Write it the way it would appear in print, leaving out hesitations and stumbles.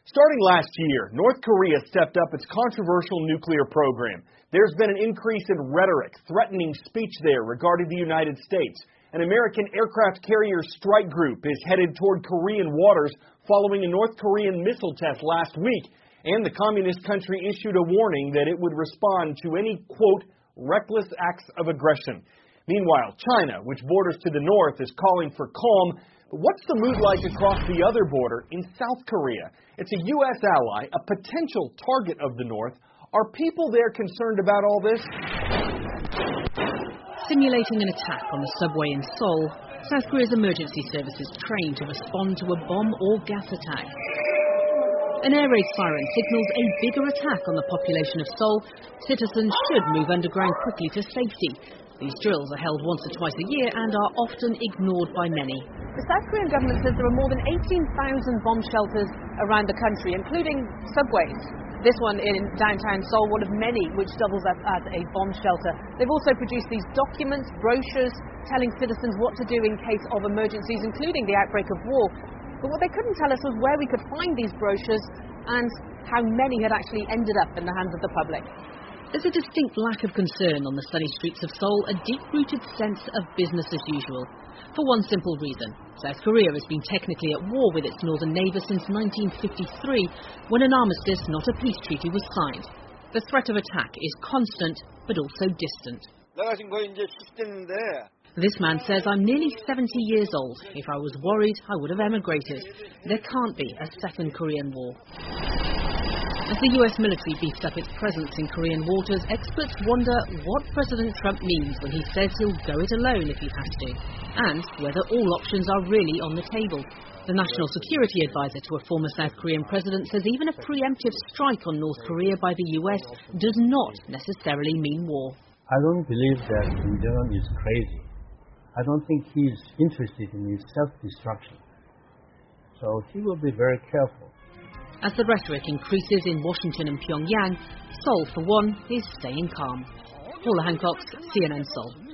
Starting last year, North Korea stepped up its controversial nuclear program. There's been an increase in rhetoric, threatening speech there regarding the United States. An American aircraft carrier strike group is headed toward Korean waters following a North Korean missile test last week. And the communist country issued a warning that it would respond to any, quote, reckless acts of aggression. Meanwhile, China, which borders to the north, is calling for calm. But what's the mood like across the other border in South Korea? It's a U.S. ally, a potential target of the North. Are people there concerned about all this? Simulating an attack on the subway in Seoul, South Korea's emergency services trained to respond to a bomb or gas attack. An air raid siren signals a bigger attack on the population of Seoul. Citizens should move underground quickly to safety. These drills are held once or twice a year and are often ignored by many. The South Korean government says there are more than 18,000 bomb shelters around the country, including subways. This one in downtown Seoul, one of many which doubles up as a bomb shelter. They've also produced these documents, brochures, telling citizens what to do in case of emergencies, including the outbreak of war. But what they couldn't tell us was where we could find these brochures and how many had actually ended up in the hands of the public. There's a distinct lack of concern on the sunny streets of Seoul, a deep-rooted sense of business as usual. For one simple reason, South Korea has been technically at war with its northern neighbour since 1953, when an armistice, not a peace treaty, was signed. The threat of attack is constant, but also distant. This man says, I'm nearly 70 years old. If I was worried, I would have emigrated. There can't be a second Korean war. As the US military beefs up its presence in Korean waters, experts wonder what President Trump means when he says he'll go it alone if he has to, and whether all options are really on the table. The National Security Advisor to a former South Korean president says even a preemptive strike on North Korea by the US does not necessarily mean war. I don't believe that Kim Jong-un is crazy. I don't think he's interested in his self-destruction. So he will be very careful. As the rhetoric increases in Washington and Pyongyang, Seoul, for one, is staying calm. Paula Hancock, CNN Seoul.